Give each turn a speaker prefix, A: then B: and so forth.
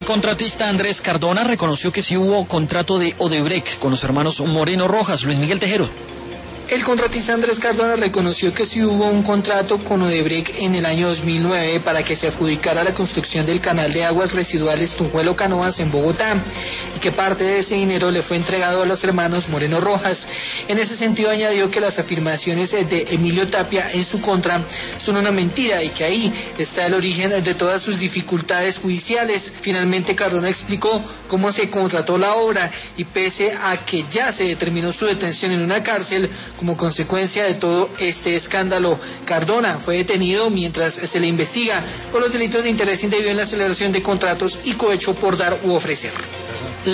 A: Contratista Andrés Cardona reconoció que sí hubo contrato de Odebrecht con los hermanos Moreno Rojas. Luis Miguel Tejero.
B: El contratista Andrés Cardona reconoció que sí hubo un contrato con Odebrecht en el año 2009 para que se adjudicara la construcción del canal de aguas residuales Tunjuelo-Canoas en Bogotá y que parte de ese dinero le fue entregado a los hermanos Moreno Rojas. En ese sentido añadió que las afirmaciones de Emilio Tapia en su contra son una mentira y que ahí está el origen de todas sus dificultades judiciales. Finalmente Cardona explicó cómo se contrató la obra y pese a que ya se determinó su detención en una cárcel, como consecuencia de todo este escándalo, Cardona fue detenido mientras se le investiga por los delitos de interés indebido en la celebración de contratos y cohecho por dar u ofrecer.